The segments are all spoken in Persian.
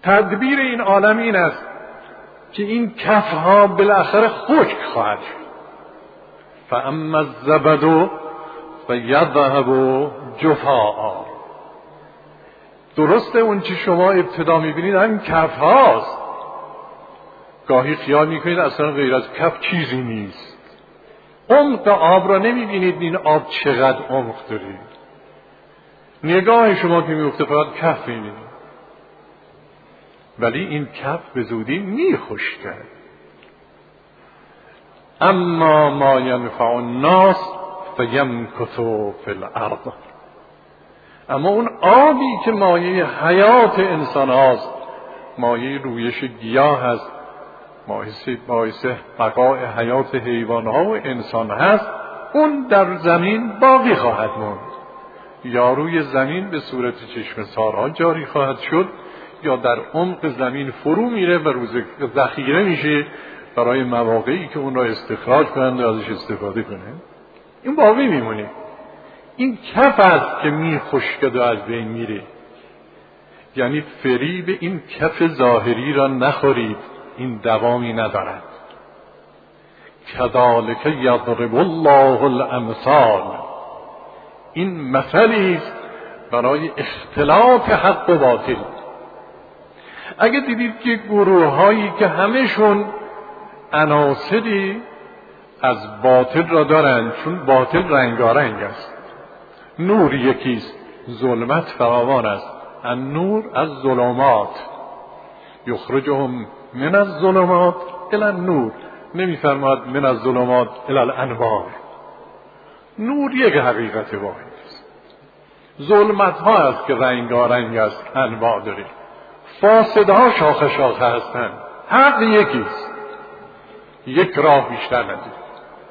تدبیر این عالم این است که این کفها بالاخره خشک خواهد شد. فاما الزبد فیذهب جفاء. درسته اون چی شما ابتدا میبینید همین کف هاست. گاهی خیال میکنید اصلا غیر از کف چیزی نیست. عمق آب را نمیبینید این آب چقدر عمق داره. نگاه شما که میفته فقط کف میبینید، ولی این کف به زودی میخشکد. اما ما ینفع الناس فیمکث فی الارض. اما اون آبی که مایه حیات انسان هاست، مایه رویش گیاه هست، باعث بقای حیات حیوان ها و انسان هست، اون در زمین باقی خواهد موند. یا روی زمین به صورت چشمه سارها جاری خواهد شد، یا در عمق زمین فرو میره و روز ذخیره میشه برای مواقعی که اون را استخراج کنند و ازش استفاده کنند. این باقی میمونه. این کف است که میخشکد و از بین میره. یعنی فریب این کف ظاهری را نخورید، این دوامی ندارد. کذالک یضرب الله الامثال. این مثلی است برای اختلاط حق و باطل. اگه دیدید که گروه هایی که همشون عناصری از باطل را دارند، چون باطل رنگارنگ است. نور یکیست، ظلمت فراوان است. النور از ظلمات، یخرجهم من الظلمات الی النور. نمیفرماد من الظلمات الی الانوار. نور یک حقیقت واحد است. ظلمت ها است که رنگارنگ است، انواع داره. فاسدها شاخه شاخه هستند. حق یکیست، یک راه بیشتر نداره.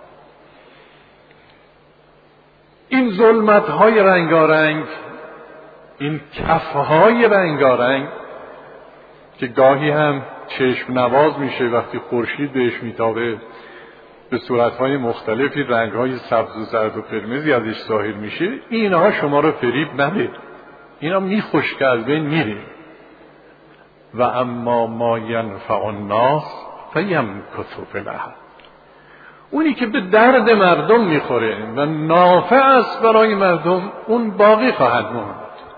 این ظلمت های رنگارنگ، این کف های رنگارنگ که گاهی هم چشم نواز میشه وقتی خورشید بهش میتابه، به صورتهای مختلفی رنگهای سبز و زرد و قرمزی ازش ظاهر میشه، اینها شما رو فریب نده. اینا میخشک از بین میره. و اما ما ینفع الناس فیمکث فی الارض. اونی که به درد مردم میخوره و نافع است برای مردم، اون باقی خواهد موند.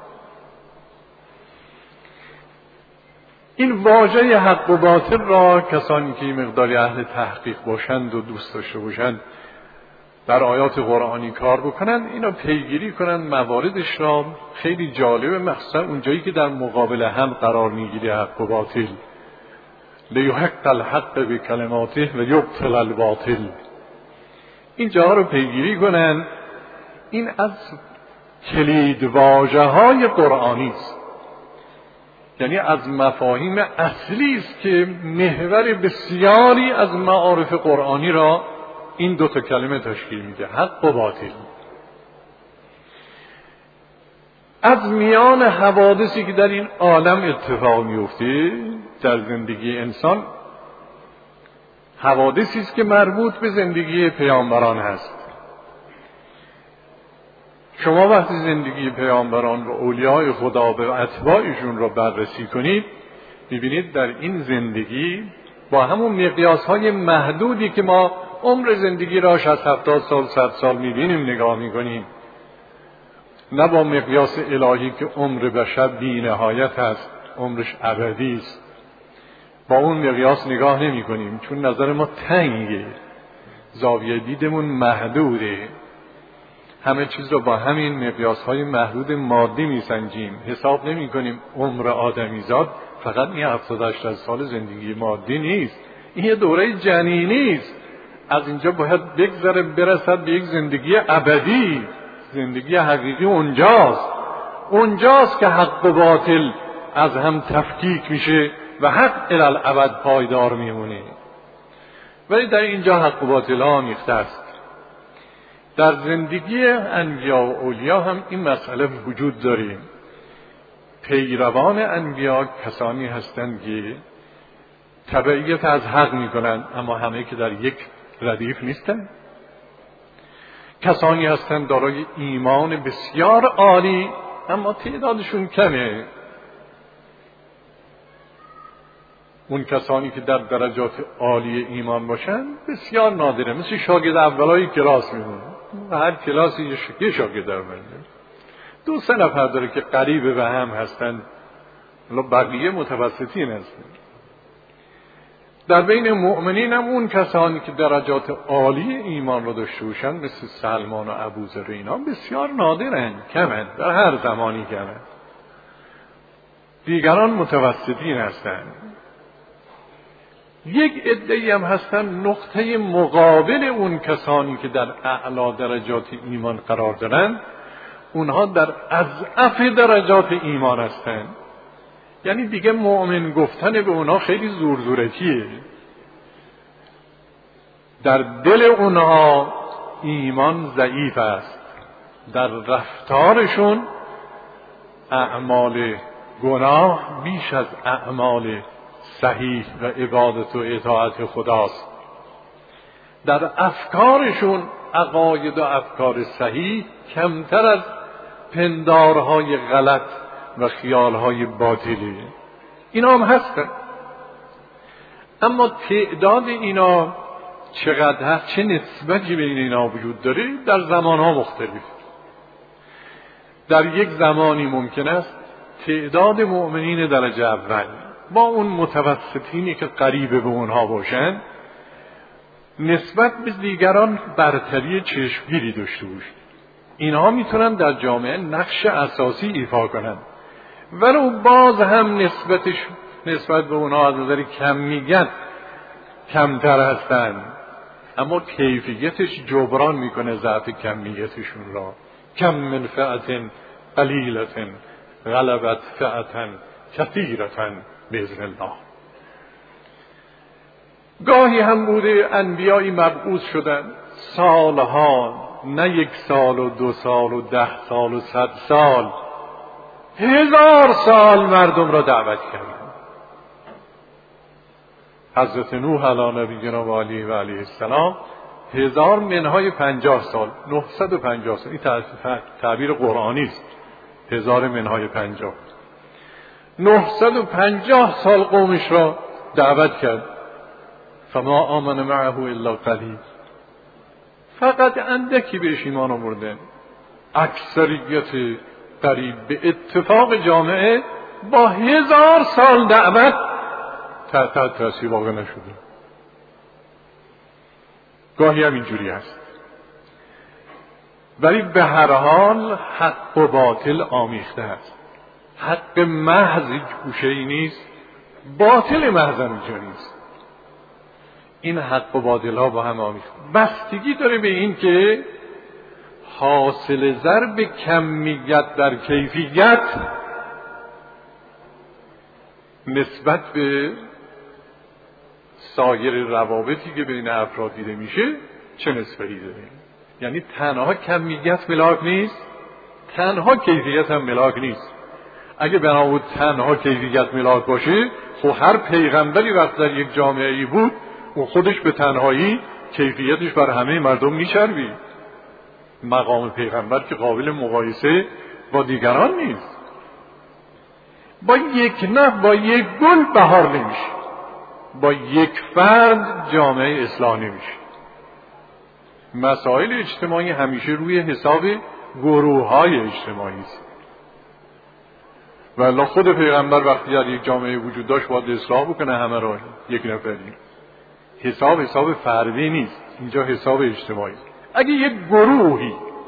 این واژه حق و باطل را کسانی که مقداری اهل تحقیق باشند و دوست داشته باشند در آیات قرآنی کار بکنند، اینا پیگیری کنند، مواردش را خیلی جالبه، مخصوصا اونجایی که در مقابل هم قرار میگیره حق و باطل. لیحق الحق بکلماته و یبطل الباطل. این جاها رو پیگیری کنند. این از کلید واژه های قرآنی است، یعنی از مفاهیم اصلی است که محور بسیاری از معارف قرآنی را این دو تا کلمه تشکیل میده، حق و باطل. از میان حوادثی که در این عالم اتفاق میفته در زندگی انسان، حوادثی است که مربوط به زندگی پیامبران هست. شما وقتی زندگی پیامبران و اولیاء خدا و اتباعشون رو بررسی کنید، می‌بینید در این زندگی با همون مقیاس‌های محدودی که ما عمر زندگی را 60-70 سال 100 سال می‌بینیم نگاه می‌کنیم، نه با مقیاس الهی که عمر بشر بی‌نهایت است، عمرش ابدی است. با اون مقیاس نگاه نمی‌کنیم، چون نظر ما تنگه، زاویه دیدمون محدوده. همه چیز رو با همین مقیاس‌های محدود مادی میسنجیم، حساب نمی‌کنیم عمر آدمیزاد فقط این 70-80 سال زندگی مادی نیست، این یه دوره جنینی است. از اینجا باید بگذره برسد به یک زندگی ابدی، زندگی حقیقی اونجاست که حق و باطل از هم تفکیک میشه و حق الالعبد پایدار میمونه. ولی در اینجا حق و باطل ها آمیخته است. در زندگی انبیا و اولیا هم این مسئله وجود داره. پیروان انبیا کسانی هستند که تبعیت از حق میکنند، اما همه که در یک ردیف نیستند. کسانی هستند دارای ایمان بسیار عالی، اما تعدادشون کمه. اون کسانی که در درجات عالی ایمان باشن بسیار نادره، مثل شاگرد اولای کلاس میمونه. هر کلاسی یه شاگرد اول، 2-3 نفر داره که قریب به هم هستن، بقیه متوسطین هستن. در بین مؤمنین هم اون کسانی که درجات عالی ایمان رو داشته باشن مثل سلمان و ابوذر اینا بسیار نادرن، کمن، در هر زمانی کمن. دیگران متوسطین هستن. یک عده‌ای هم هستن نقطه مقابل اون کسانی که در اعلی درجات ایمان قرار دارن، اونها در اضعف درجات ایمان هستن. یعنی دیگه مؤمن گفتن به اونها خیلی زورزورکیه. در دل اونها ایمان ضعیف است، در رفتارشون اعمال گناه بیش از اعمال صحیح و عبادت و اطاعت خداست. در افکارشون عقاید و افکار صحیح کمتر از پندارهای غلط و خیالهای باطلی. اینا هم هستن، اما تعداد اینا چقدر هست، چه نسبتی بین اینا وجود داره، در زمانها مختلف. در یک زمانی ممکن است تعداد مؤمنین درجه اول با اون متوسطینی که قریب به اونها باشن نسبت به دیگران برتری چشمگیری داشته باشن. اینها میتونن در جامعه نقش اساسی ایفا کنن، ولو باز هم نسبت به اونها از نظر کمیت کمتر هستن، اما کیفیتش جبران میکنه ضعف کمیتشون را. کم من فئة قلیلة غلبت فئة کثیرة باذن الله. گاهی هم بوده انبیایی مبعوث شدن سالها، نه 1 سال و 2 سال و 10 سال و 100 سال، 1000 سال مردم را دعوت کردن. حضرت نوح علی نبینا و علیه السلام 1000 منهای 50 سال، 950 سال، این تعبیر قرآنی است. 1000 منهای 50، 950 سال قومش را دعوت کرد. فما آمن معه الا قلیل، فقط اندکی بهش ایمان آوردن. اکثریت قریب به اتفاق جامعه با 1000 سال دعوت تحت تاثیر واقع نشده. گاهی هم اینجوری هست، ولی به هر حال حق و باطل آمیخته است. حق محض گوشه‌ای نیست، باطل محض اینجا نیست. این حق و باطل ها با هم آمیخته. بستگی داره به این که حاصل ضرب کمیت در کیفیت نسبت به سایر روابطی که بین افراد دیده میشه چه نسبتی داره. یعنی تنها کمیت ملاک نیست، تنها کیفیت هم ملاک نیست. اگه بنا بود تنها کیفیت ملاک باشه، خب هر پیغمبری وقت در یک جامعه ای بود و خودش به تنهایی کیفیتش بر همه مردم میچربید. مقام پیغمبر که قابل مقایسه با دیگران نیست. با یک نفر، با یک گل بهار نمیشه، با یک فرد جامعه اصلاح نمیشه. مسائل اجتماعی همیشه روی حساب گروه‌های اجتماعی است. والله خود پیغمبر وقتی در یک جامعه وجود داشت باید اصلاح بکنه همه را، یک نفری. حساب فردی نیست، اینجا حساب اجتماعی. اگه یک گروهی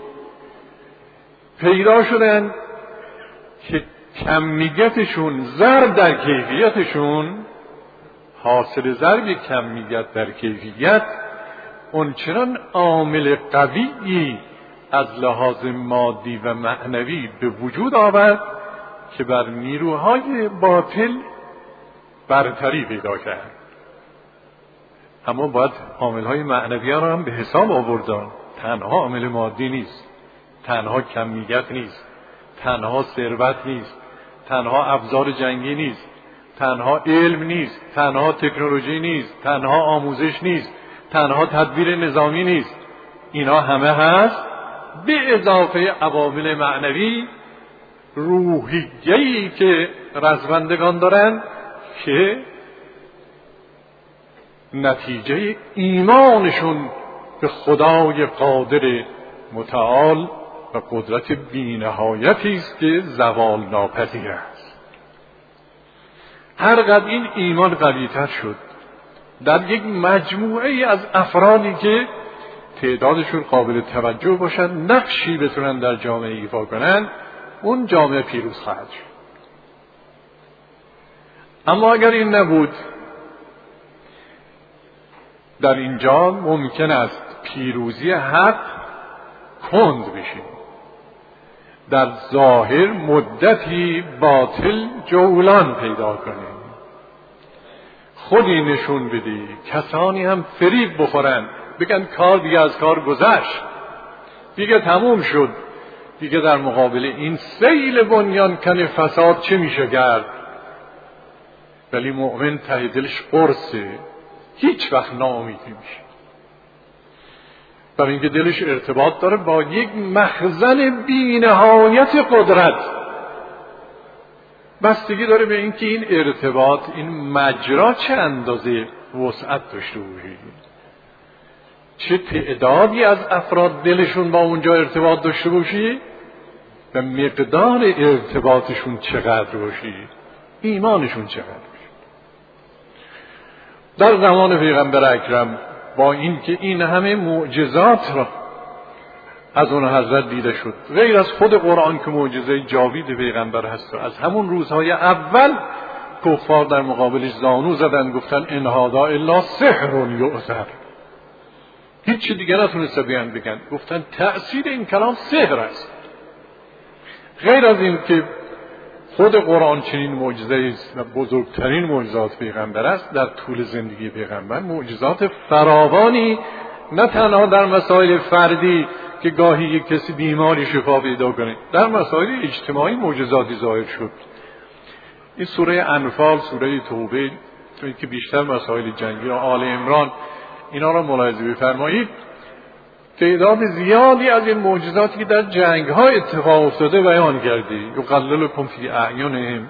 پیدا شدن که کمیتشون ضرب در کیفیتشون، حاصل ضرب کمیت در کیفیت اونچنان عامل قویی از لحاظ مادی و معنوی به وجود آورد که بر نیروهای باطل برتری پیدا کرد. اما باید عاملهای معنوی را هم به حساب آوردن. تنها عامل مادی نیست، تنها کمیت نیست، تنها ثروت نیست، تنها ابزار جنگی نیست، تنها علم نیست، تنها تکنولوژی نیست، تنها آموزش نیست، تنها تدبیر نظامی نیست. اینا همه هست به اضافه عوامل معنوی روحیه‌ای که رزمندگان دارن که نتیجه ایمانشون به خدای قادر متعال و قدرت بی‌نهایتی است که زوال ناپذیر است. هر قدر این ایمان قوی‌تر شد در یک مجموعه از افرادی که تعدادشون قابل توجه باشد، نقشی بتونن در جامعه ایفا کنن، اون جامعه پیروز خواهد شد. اما اگر این نبود، در اینجا ممکن است پیروزی حق کند بشه، در ظاهر مدتی باطل جولان پیدا کنه، خودی نشون بدی، کسانی هم فریب بخورن، بگن کار دیگه از کار گذشت، دیگه تموم شد، دیگه در مقابل این سیل بنیان کن فساد چه میشه کرد؟ ولی مؤمن ته دلش قرصه، هیچ وقت ناامیدی میشه، برای اینکه دلش ارتباط داره با یک مخزن بی‌نهایت قدرت. بستگی داره به اینکه این ارتباط، این مجرا چه اندازه وسعت داشته باشه، چه تعدادی از افراد دلشون با اونجا ارتباط داشته باشه و مقدار ارتباطشون چقدر باشه، ایمانشون چقدر باشه. در زمان پیغمبر اکرم با اینکه این همه معجزات را از اون حضرت دیده شد، غیر از خود قرآن که معجزه جاوید پیغمبر هست، از همون روزهای اول کفار در مقابلش زانو زدن، گفتن ان هذا الا سحر یؤثر، هیچ دیگه نتونسته بگن، گفتن تأثیر این کلام سحر است. غیر از این که خود قرآن چنین معجزه است و بزرگترین معجزات پیغمبر است، در طول زندگی پیغمبر معجزات فراوانی، نه تنها در مسائل فردی که گاهی یک کسی بیماری شفا پیدا کنه، در مسائل اجتماعی معجزاتی ظاهر شد. این سوره انفال، سوره توبه که بیشتر مسائل جنگی را، آل عمران، اینا را ملاحظه بفرمایید، تعداد زیادی از این معجزاتی که در جنگ ها اتفاق افتاده بیان کردی. یقللکم فی اعینهم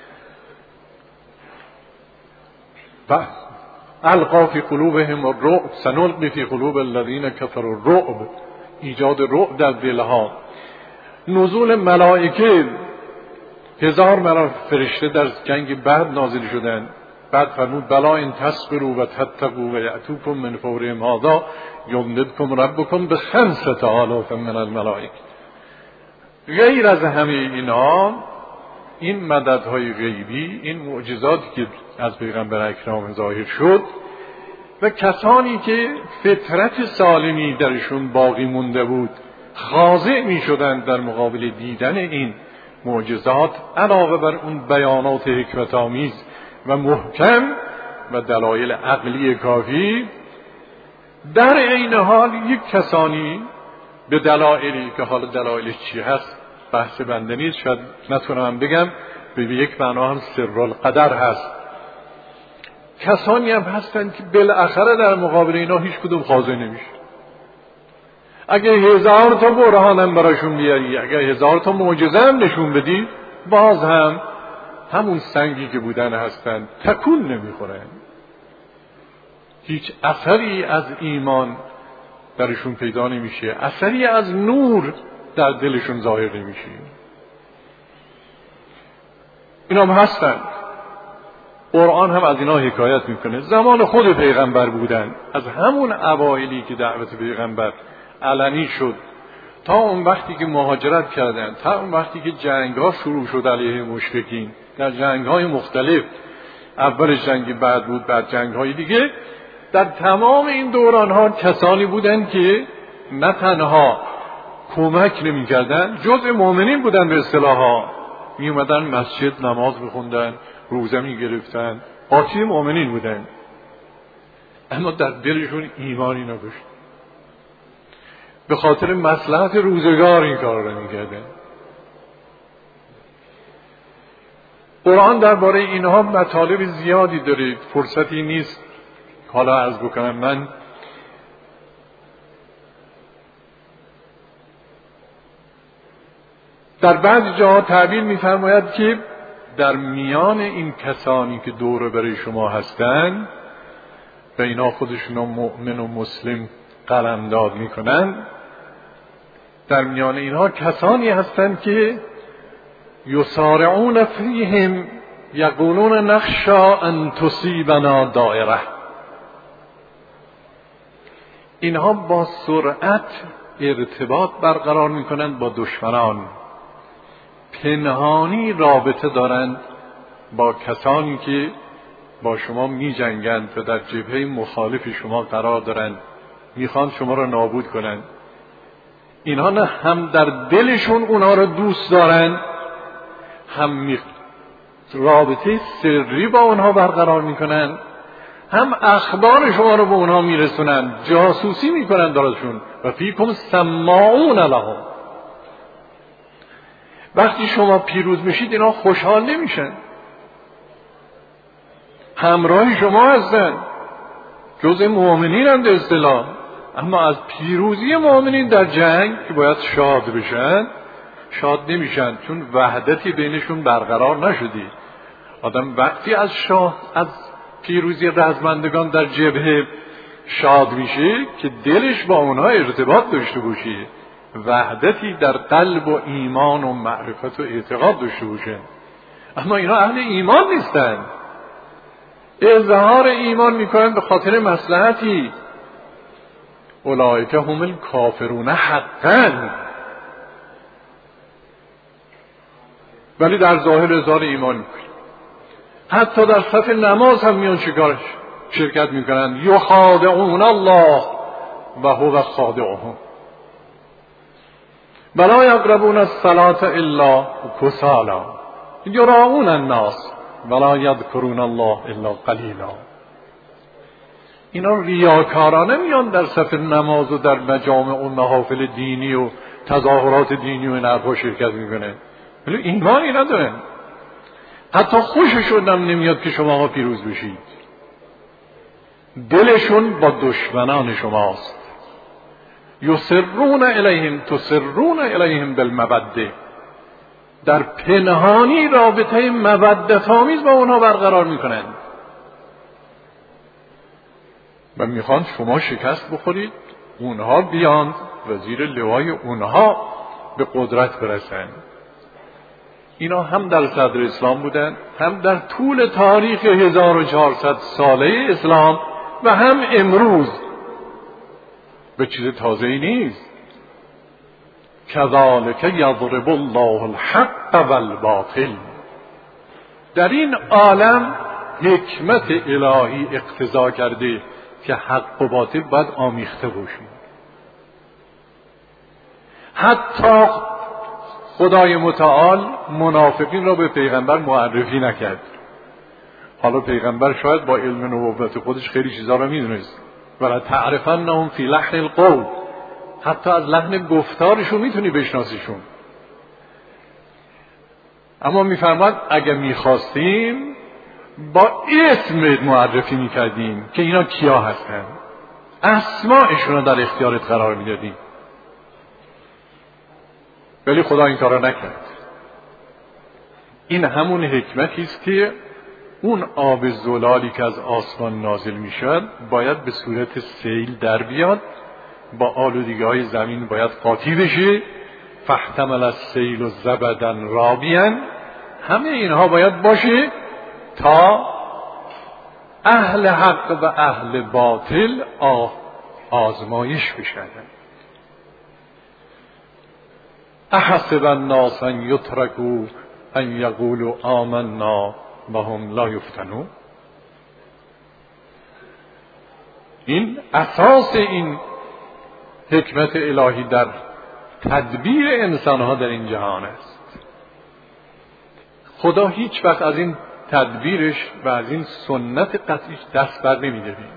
و القا فی قلوبهم الرعب سنلقی فی قلوب الذین کفروا الرعب، ایجاد رعب در دلها. نزول ملائکه، 1000 فرشته در جنگ بدر نازل شدند. بعد فرمود بلا ان تصبروا و تتقوا و یأتوکم من فورهم هذا یمددکم ربکم ب5,000 من الملائکه. غیر از همه اینا، این مددهای غیبی، این معجزاتی که از پیغمبر اکرم ظاهر شد و کسانی که فطرت سالمی درشون باقی مونده بود خاضع می شدند در مقابل دیدن این معجزات، علاوه بر اون بیانات حکمت آمیز و محکم و دلایل عقلی کافی، در این حال یک کسانی به دلایلی که حال دلایلش چی هست بحث بنده نیست، شاید نتونم بگم، به یک معنا هم سر القدر هست، کسانی هم هستند که بالاخره در مقابل اینا هیچ کدوم خاضع نمیشه. اگه 1000 تا برهانم براشون بیاری، اگه 1000 تا معجزه هم نشون بدی، باز هم همون سنگی که بودن هستن، تکون نمیخورن، هیچ اثری از ایمان درشون پیدا نمیشه، اثری از نور در دلشون ظاهر نمیشه. اینا هم هستن، قرآن هم از اینا حکایت میکنه. زمان خود پیغمبر بودن، از همون اوایلی که دعوت پیغمبر علنی شد تا اون وقتی که مهاجرت کردن، تا اون وقتی که جنگ ها شروع شد علیه مشرکین، در جنگ های مختلف، اول جنگ بعد بود، بعد جنگ های دیگه، در تمام این دوران ها کسانی بودن که نه تنها کمک نمی کردن، جزء مؤمنین بودن به اصطلاح ها، می اومدن مسجد نماز میخوندن، روزه می گرفتن، قاطی مؤمنین بودن، اما در دلشون ایمانی نداشت، به خاطر مصلحت روزگار این کار را می کردن. قرآن درباره اینها مطالب زیادی داره، فرصتی نیست حالا عرض بکنم. من در بعضی جاها تعبیر می‌فرماید که در میان این کسانی که دور برای شما هستند به اینا خودشون مؤمن و مسلم قلمداد میکنن، در میان اینها کسانی هستند که یسارعون فیهم یقولون نخشا ان تصیبنا دائره. اینها با سرعت ارتباط برقرار میکنند با دشمنان، پنهانی رابطه دارند با کسانی که با شما می جنگند و در جبهه مخالف شما قرار دارند، میخوان شما را نابود کنند. اینها نه هم در دلشون اونها را دوست دارند، هم رابطه سری با اونها برقرار میکنند، هم اخبار شما رو به اونها میرسونند، جاسوسی میکنند درشون. و فیکم سماعون لهم. وقتی شما پیروز میشید اینا خوشحال نمیشن، همراه شما هستن، جزء مؤمنین هم به اصطلاح، اما از پیروزی مؤمنین در جنگ که باید شاد بشن شاد نمیشن، چون وحدتی بینشون برقرار نشدی. آدم وقتی از پیروزی رزمندگان در جبهه شاد میشه که دلش با اونها ارتباط داشته باشه، وحدتی در قلب و ایمان و معرفت و اعتقاد داشته باشه. اما اینا اهل ایمان نیستن، اظهار ایمان میکنن به خاطر مصلحتی. اولئک هم الکافرون حقا. ولی در ظاهر اظهار ایمان میکنن، حتی در صف نماز هم میان شرکت میکنن. یخادعون الله و هو خادعهم ولا یقربون الصلاة الا کسالا یراؤون الناس ولا یذکرون الله الا قلیلا. اینا ریاکارانه میان در صف نماز و در مجامع و محافل دینی و تظاهرات دینی و این حرفا شرکت میکنه، ولی ایمانی ندارن. حتی خوششون هم نمیاد که شما پیروز بشید. دلشون با دشمنان شماست. یسرون الیهم تسرون الیهم بالموده. در پنهانی رابطه مودت آمیز با اونها برقرار میکنند و میخوان شما شکست بخورید، اونها بیاند و زیر لوای اونها به قدرت برسند. اینا هم در صدر اسلام بودن، هم در طول تاریخ 1400 ساله اسلام و هم امروز. به چیز تازه‌ای نیست. کذالک یضرب الله الحق والباطل. در این عالم حکمت الهی اقتضا کرده که حق و باطل باید آمیخته باشیم. حتی خدای متعال منافقین را به پیغمبر معرفی نکرد. حالا پیغمبر شاید با علم نبوت خودش خیلی چیزا را میدونست. ولا تعرفنهم فی لحن القول. حتی از لحن گفتارشون میتونی بشناسیشون. اما میفرماد اگه میخواستیم با اسم معرفی میکردیم که اینا کیا هستن، اسماءشون رو در اختیارت قرار میدادیم. ولی خدا این کارا نکرد. این همون حکمتی است که اون آب زلالی که از آسمان نازل میشد باید به صورت سیل در بیاد، با آلودگی‌های زمین باید قاطی بشه. فاحتمل السیل زبدا رابیا. همه اینها باید باشه تا اهل حق و اهل باطل آزمایش بشن. احسب الناس ان یترکوا ان یقولوا آمنا و هم لا یفتنون. این اساس این حکمت الهی در تدبیر انسانها در این جهان است. خدا هیچ وقت از این تدبیرش و از این سنت قطعیش دست بر نمی‌داره.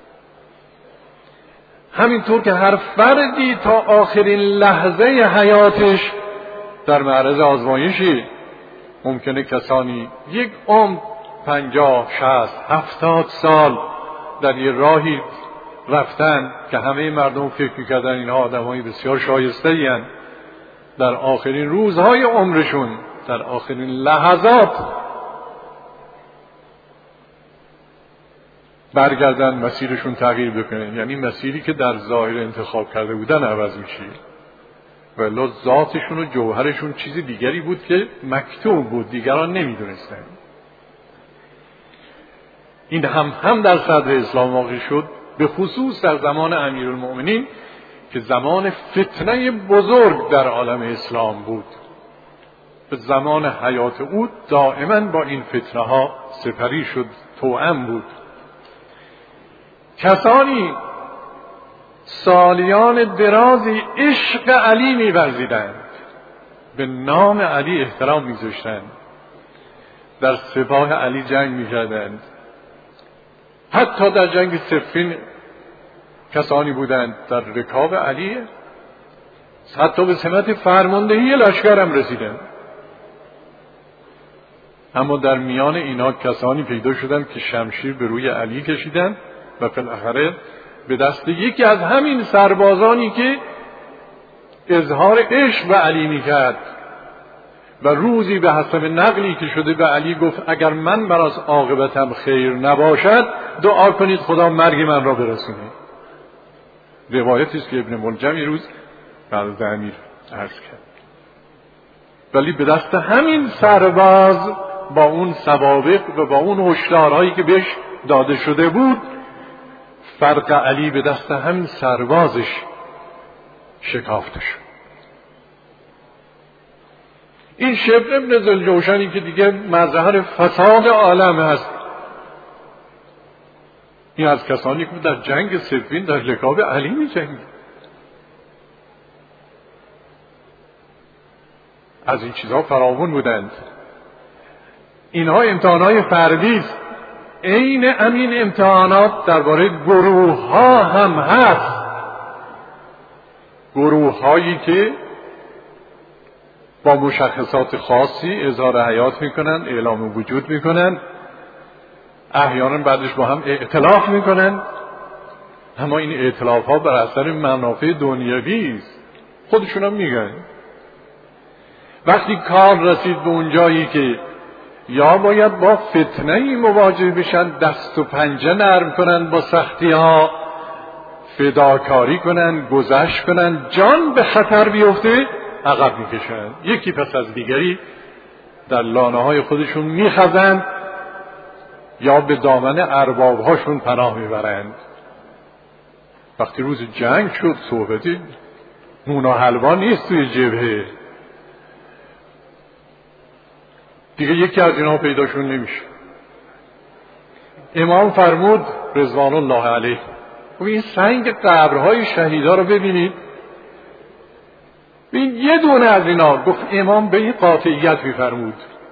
همینطور که هر فردی تا آخرین لحظه حیاتش در معرض آزمایشی، ممکنه کسانی یک عمر 50 60 70 سال در یه راهی رفتن که همه مردم فکر می‌کردن اینها آدم‌های بسیار شایسته‌ای هستند، در آخرین روزهای عمرشون، در آخرین لحظات برگردن مسیرشون تغییر بکنه، یعنی مسیری که در ظاهر انتخاب کرده بودن عوض میشه، ولی ذاتشون و جوهرشون چیز دیگری بود که مکتوم بود، دیگران نمیدونستن. این هم در صدر اسلام واقع شد، به خصوص در زمان امیرالمؤمنین که زمان فتنه بزرگ در عالم اسلام بود. به زمان حیات او دائما با این فتنه ها سپری شد، توأم بود. کسانی سالیان درازی عشق علی می‌ورزیدند، به نام علی احترام می‌گذاشتند، در سپاه علی جنگ می‌کردند. حتی در جنگ صفین کسانی بودند در رکاب علی، حتی به سمت فرماندهی لشکر هم رسیدند. اما در میان اینا کسانی پیدا شدند که شمشیر به روی علی کشیدند و بالاخره به دست یکی از همین سربازانی که اظهار عشق به علی میکرد و روزی به حسب نقلی که شده به علی گفت اگر من براس عاقبتم خیر نباشد دعا کنید خدا مرگ من را برسونه. روایتی است که ابن ملجم یه روز بعد امیر عرض کرد. ولی به دست همین سرباز با اون سوابق و با اون هشدارهایی که بهش داده شده بود، فرق علی به دست همین سربازش شکافته شد. این شبر ابن ذوالجوشنی که دیگه مظهر فساد عالم هست، این از کسانی که در جنگ صفین در رکاب علی می جنگید. از این چیزها فراوان بودند. اینها امتحانات فردی است. عین همین امتحانات درباره گروه ها هم هست. گروه هایی که با مشخصات خاصی اظهار حیات میکنن، اعلام وجود میکنن، احیانا بعدش با هم ائتلاف میکنن، اما این ائتلاف ها بر اثر منافع دنیوی است. خودشون هم میگن. وقتی کار رسید به اون جایی که یا باید با فتنه‌ای مواجه بشن، دست و پنجه نرم کنن، با سختی ها فداکاری کنن، گذشت کنن، جان به خطر بیفته، عقب میکشن. یکی پس از دیگری در لانه های خودشون میخزند یا به دامن ارباب هاشون پناه میبرند. وقتی روز جنگ شد صحبتی نون و حلوا نیست توی جبهه، دیگه یکی از اینا پیداشون نمیشه. امام فرمود رضوان الله علیه، این سنگ قبرهای شهیدا رو ببینید، این یه دونه از اینا، گفت امام به این قاطعیت میفرمود،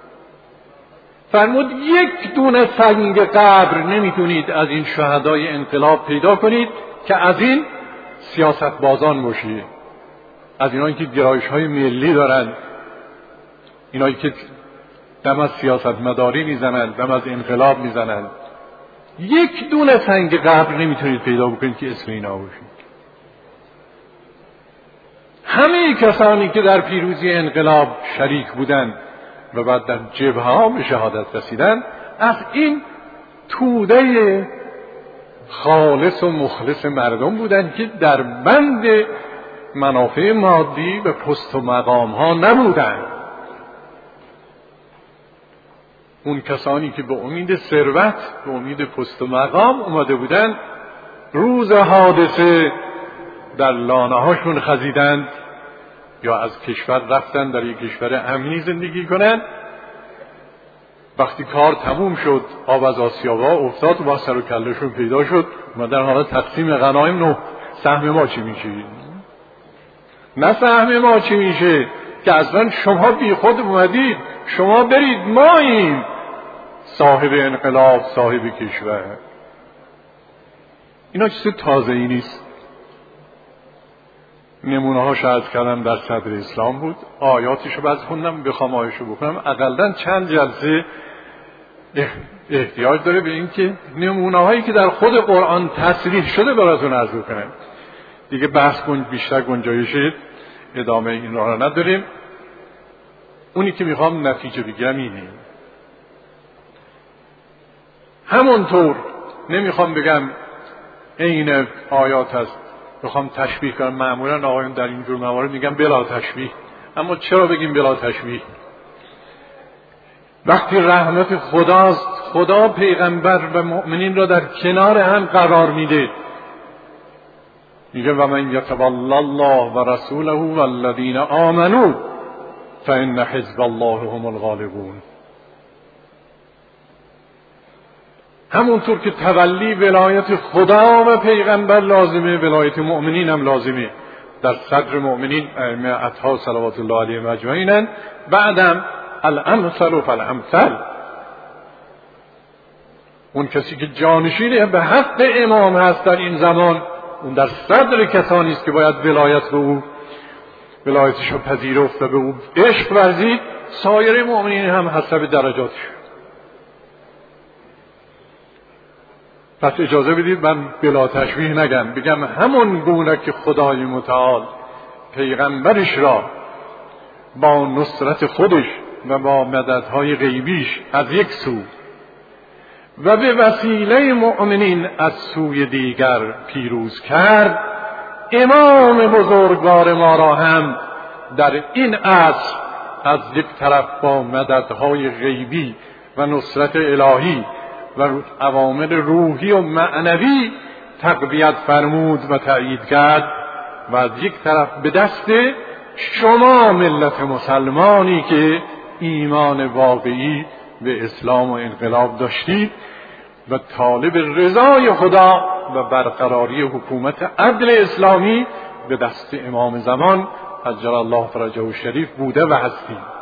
فرمود یک دونه سنگ قبر نمیتونید از این شهدای انقلاب پیدا کنید که از این سیاستبازان باشید، از اینایی که گرایش های ملی دارن، اینایی که دم از سیاست مداری میزنند، دم از انقلاب میزنند. یک دونه سنگ قبر نمیتونید پیدا بکنید که اسم اینا باشید. همه کسانی که در پیروزی انقلاب شریک بودند و بعد در جبهه ها به شهادت رسیدند، از این توده خالص و مخلص مردم بودند که در بند منافع مادی و پست و مقام ها نبودند. اون کسانی که به امید ثروت، به امید پست و مقام اومده بودند، روز حادثه در لانه هاشون خزیدند یا از کشور رفتن در یک کشور امنی زندگی کنند. وقتی کار تموم شد، آب از آسیاب‌ها افتاد و با سر و کلهشون پیدا شد، ما در حال تقسیم غنایم، نه سهم ما چی میشه؟ نه سهم ما چی میشه که اصلا شما بی خود اومدید، شما برید، ما این صاحب انقلاب، صاحب کشور. اینا چیز تازه‌ای نیست. نمونه ها شاید کردم در صدر اسلام بود، آیاتشو بعد خوندم، بخوام آیشو بکنم اقلن چند جلسه احتیاج داره به این که نمونه هایی که در خود قرآن تصریح شده براتون عرض کنم. دیگه بحث بیشتر گنجایش ادامه این را نداریم. اونی که میخوام نتیجه بگم اینه، همونطور نمیخوام بگم عین آیات است، میخوام تشبیه کنم. معمولا آقایون در اینجور موارد میگن بلا تشبیه، اما چرا بگیم بلا تشبیه؟ وقتی رحمت خداست، خدا پیغمبر و مؤمنین را در کنار هم قرار میده، میگه و من یتولی الله و رسوله والذین آمنوا فإن حزب الله هم الغالبون. همونطور که تولی ولایت خدا و پیغمبر لازمه، ولایت مؤمنین هم لازمه. در صدر مؤمنین ائمه اطهار صلوات الله علیهم اجمعین، بعدم الامثل فالامثل. اون کسی که جانشین به حق امام هست در این زمان، اون در صدر کسانی است که باید ولایت به او، ولایتش رو پذیرفت و به او عشق ورزید. سایر مؤمنین هم حسب درجاتش. پس اجازه بدید من بلا تشبیه نگم، بگم همون گونه که خدای متعال پیغمبرش را با نصرت خودش و با مددهای غیبیش از یک سو و به وسیله مؤمنین از سوی دیگر پیروز کرد، امام بزرگوار ما را هم در این عصر از یک طرف با مددهای غیبی و نصرت الهی و عوامل روحی و معنوی تقویت فرمود و تأیید کرد، و از یک طرف به دست شما ملت مسلمانی که ایمان واقعی به اسلام و انقلاب داشتید و طالب رضای خدا و برقراری حکومت عدل اسلامی، به دست امام زمان عجل الله فرجه الشریف بوده و هستید.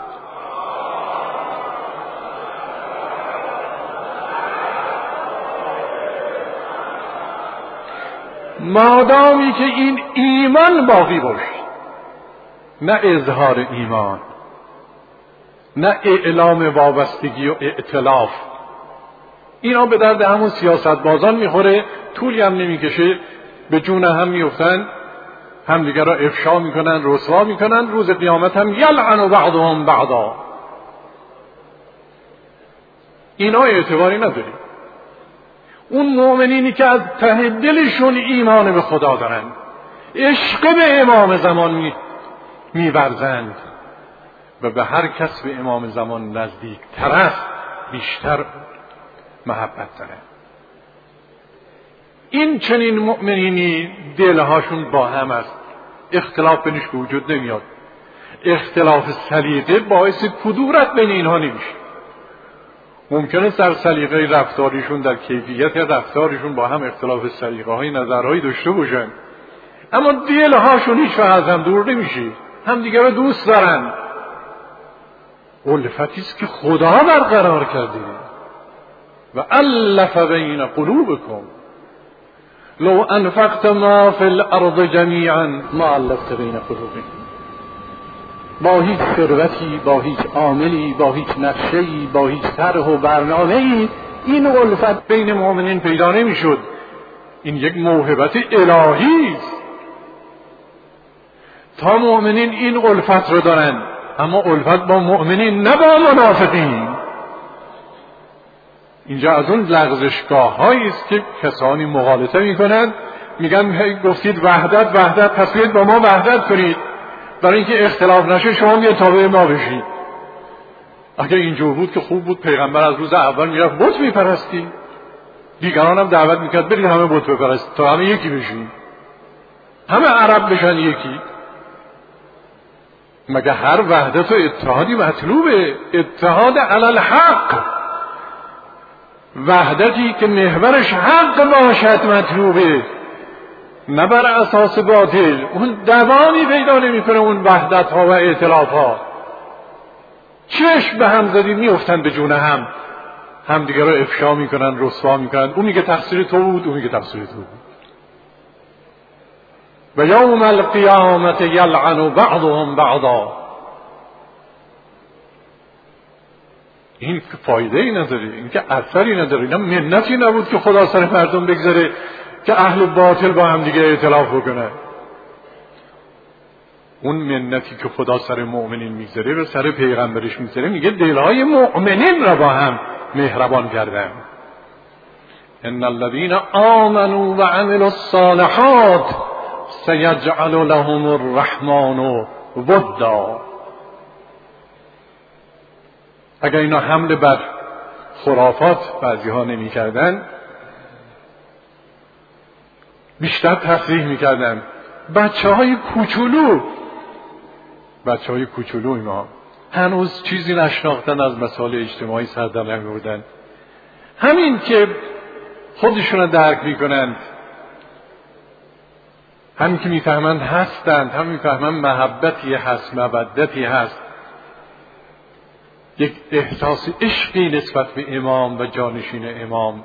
مادامی که این ایمان باقی باشه، نه اظهار ایمان، نه اعلام وابستگی و ائتلاف، اینا به درد همون سیاست بازان میخوره، طولی هم نمیکشه، به جون هم میفتن، هم دیگر را افشا میکنن، رسوا میکنن، روز قیامت هم یلعن بعضهم بعضا. اینا اعتباری نداره. اون مؤمنینی که از ته دلشون ایمان به خدا دارن، عشق به امام زمان میورزند و به هر کس به امام زمان نزدیک تر است بیشتر محبت دارن، این چنین مؤمنینی دلهاشون با هم است، اختلاف بینش به وجود نمیاد. اختلاف سلیقه باعث کدورت بین اینها نمیشه. ممکنه در سلیقه رفتاریشون، در کیفیت رفتاریشون با هم اختلاف سلیقه های نظرهایی داشته باشن، اما دلهاشون هیچ وقت از هم دور نمیشه، هم دیگه رو دوست دارن. الفتی است که خدا برقرار کرده و الف بین قلوبکم لو انفقت ما فی الارض جمیعا ما الفت بین قلوبکم. با هیچ ثروتی، با هیچ عاملی، با هیچ نقشه‌ای، با هیچ طرح و برنامه‌ای این الفت بین مؤمنین پیدا نمی‌شد. این یک موهبت الهی است. تا مؤمنین این الفت رو دارن، اما الفت با مؤمنین نه با منافقین. اینجا از اون لغزشگاه‌هایی است که کسانی مغالطه می‌کنند، میگن گفتید وحدت وحدت، پس بیایید با ما وحدت کنید، برای اینکه اختلاف نشه شما بیاید تابع ما بشید. اگر اینجور بود که خوب بود، پیغمبر از روز اول میرفت بت میپرستی، دیگران هم دعوت میکرد برید همه بت بپرستید تا همه یکی بشین، همه عرب بشن یکی. مگه هر وحدت و اتحادی مطلوبه؟ اتحاد علی الحق، وحدتی که محورش حق باشد مطلوبه، نه بر اساس باطل. اون دوامی پیدا نمیکنه اون وحدت ها و ائتلاف ها. چشم به هم زدید میافتن به جون هم دیگه رو افشا میکنن، رسوا میکنن. اون میگه تقصیر تو بود، اون میگه تقصیر تو بود. و یوم القیامت یلعن بعضهم بعضا. این فایده ای نداره، این که اثری نداره، اینا منتی نبود که خدا سر مردم بگذاره که اهل باطل با هم دیگه ائتلاف بکنه. اون منتی که خدا سر مؤمنین میگذاره و سر پیغمبرش میگذاره، میگه دلهای مؤمنین را با هم مهربان کردم. ان الذين آمنوا وعملوا الصالحات سیجعل لهم الرحمن ودا. اگر اینا حمله بر خرافات بعضی ها نمی کردن، بیشتر تصریح می کردن. بچه های کوچولو اینا هنوز چیزی نشناختن از مسائل اجتماعی، سر در نمی‌آوردن. همین که خودشون رو درک میکنند، همین که میفهمند هستند، همین میفهمند محبتی هست، مودتی هست، یک احساس عشقی نسبت به امام و جانشین امام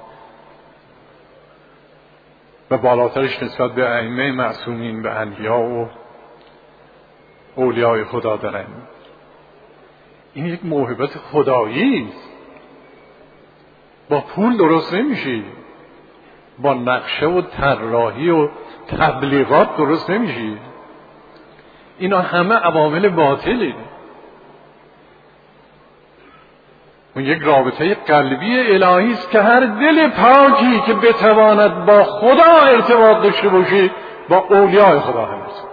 و بالاترش نسبت به ائمه معصومین و انبیا و اولیای خدا دارند. این یک موهبت خدایی است. با پول درست نمیشه، با نقشه و طراحی و تبلیغات درست نمیشه. اینا همه عوامل باطله. اون یک رابطه قلبی الهی است که هر دل پاکی که بتواند با خدا ارتباط داشته باشه با اولیای خدا هم هست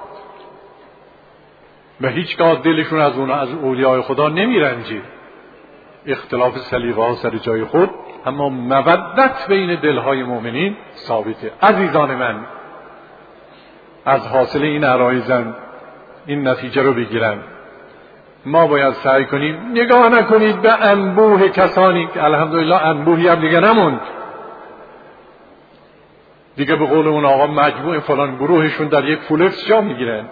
و هیچگاه دلشون از اولیای خدا نمیرنجه. اختلاف سلیقه ها سر جای خود، اما مودت بین دلهای مؤمنین ثابته. عزیزان من، از حاصل این عرایزم این نتیجه رو بگیرم. ما باید سعی کنیم نگاه نکنید به انبوه کسانی که الحمدلله انبوهی هم دیگه نموند، دیگه به قول اون آقا مجموع فلان گروهشون در یک فولکس جا میگیرن.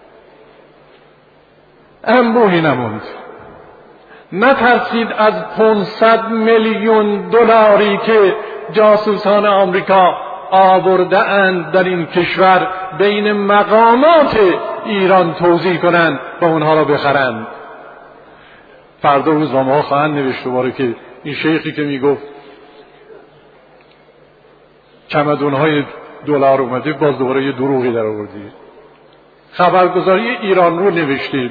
انبوهی نموند. نترسید از 500 میلیون دلاری که جاسوسان آمریکا آورده اند در این کشور بین مقامات ایران توزیع کنند و اونها را بخرند. فردا روزنامه ها خواهند نوشت دوباره که این شیخی که میگفت چمدون‌های دلار اومده باز دوباره یه دروغی در آوردی. خبرگزاری ایران رو نوشته،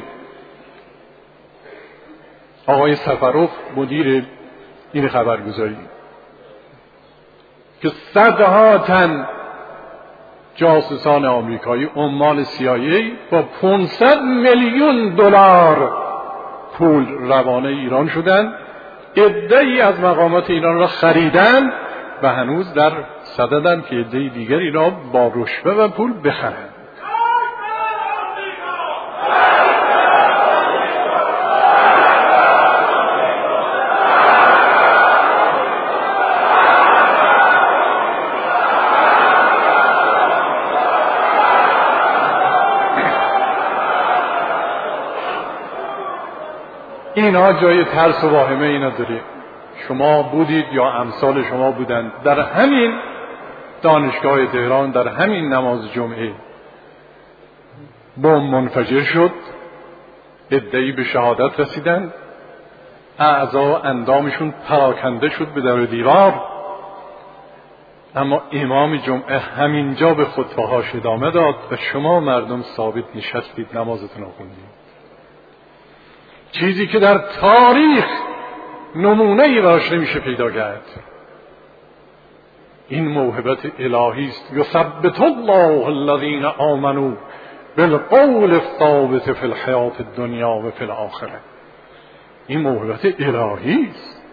آقای سفروف مدیر این خبرگزاری، که صدها تن جاسوسان آمریکایی عمال CIA با 500 میلیون دلار پول روانه ایران شدند. عده‌ای از مقامات ایران را خریدند و هنوز در صددند که عده‌ای دیگری را با رشوه و پول بخرند. اینا جای ترس و واهمه اینا داره. شما بودید یا امثال شما بودند در همین دانشگاه تهران، در همین نماز جمعه بمب منفجر شد، عده‌ای به شهادت رسیدند، اعضا و اندامشون پراکنده شد به در و دیوار، اما امام جمعه همینجا به خطبه‌هاش ادامه داد و شما مردم ثابت نشستید نمازتون رو خوندید. چیزی که در تاریخ نمونه‌ای براش نمیشه پیدا کرد. این موهبت الهی است. یثبت الله الذین آمنوا بالقول الثابت فی الحیات الدنیا و فی الاخره. این موهبت الهی است.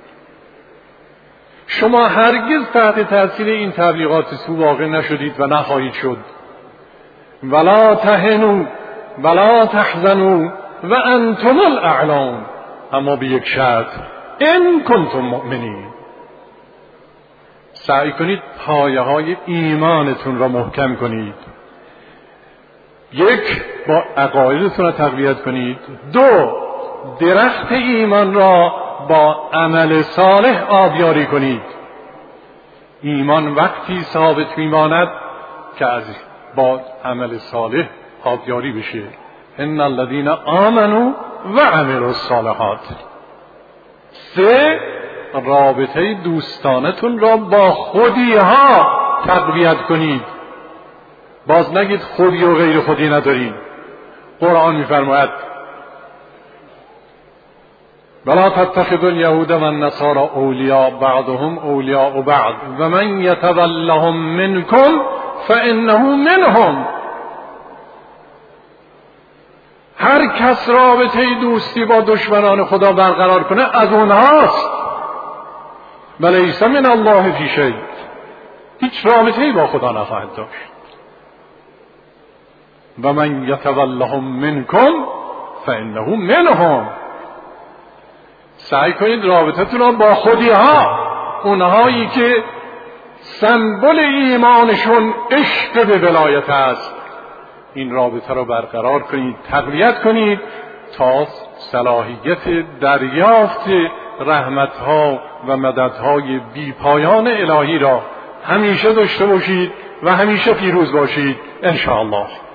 شما هرگز تحت تاثیر این تبلیغات سو واقع نشدید و نخواهید شد. ولا تهنوا ولا تحزنوا و انتم الاعلون، اما به یک شرط، ان کنتم مؤمنین. سعی کنید پایه های ایمانتون را محکم کنید. یک، با عقایدتون را تقویت کنید. دو، درخت ایمان را با عمل صالح آبیاری کنید. ایمان وقتی ثابت میماند که از با عمل صالح آبیاری بشه. ان الذين آمنوا و عملوا الصالحات. سه، رابطه دوستانتون را با خودی ها تقویت کنید. باز نگید خودی و غیر خودی نداریم. قرآن میفرماید ولا تتخذوا اليهود والنصارى اولیاء بعضهم اولیاء بعض و من یتولهم منکم فانه منهم. هر کس رابطه دوستی با دشمنان خدا برقرار کنه از اونهاست. ولیس من الله فی شیء، هیچ رابطه‌ای با خدا نخواهد داشت. و من یتولهم منکم فانه منهم. سعی کنید رابطتون رو با خودی ها، اونهایی که سمبل ایمانشون عشق به ولایت است، این رابطه رو برقرار کنید، تقویت کنید تا صلاحیت دریافت رحمتها و مددهای بی پایان الهی را همیشه داشته باشید و همیشه پیروز باشید ان شاء الله.